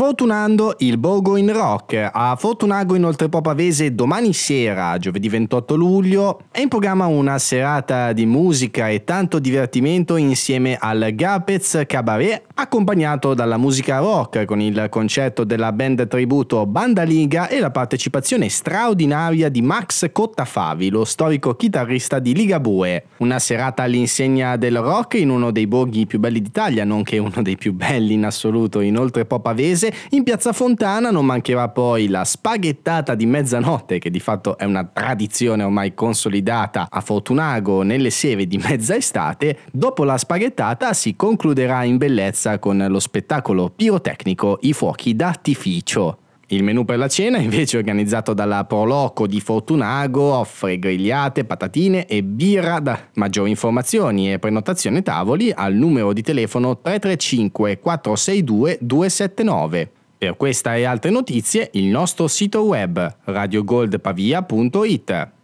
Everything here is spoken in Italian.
Fortunando il Borgo in Rock. A Fortunago in Oltrepò Pavese domani sera, giovedì 28 luglio, è in programma una serata di musica e tanto divertimento insieme al Gapez Cabaret, accompagnato dalla musica rock con il concerto della band tributo Banda Liga e la partecipazione straordinaria di Max Cottafavi, lo storico chitarrista di Ligabue. Una serata all'insegna del rock in uno dei borghi più belli d'Italia, nonché uno dei più belli in assoluto in Oltrepò Pavese. In Piazza Fontana non mancherà poi la spaghettata di mezzanotte, che di fatto è una tradizione ormai consolidata a Fortunago nelle sere di mezza estate. Dopo la spaghettata si concluderà in bellezza con lo spettacolo pirotecnico I fuochi d'artificio. Il menù per la cena, invece, organizzato dalla Proloco di Fortunago, offre grigliate, patatine e birra. Da maggiori informazioni e prenotazione tavoli al numero di telefono 335 462 279. Per questa e altre notizie il nostro sito web radiogoldpavia.it.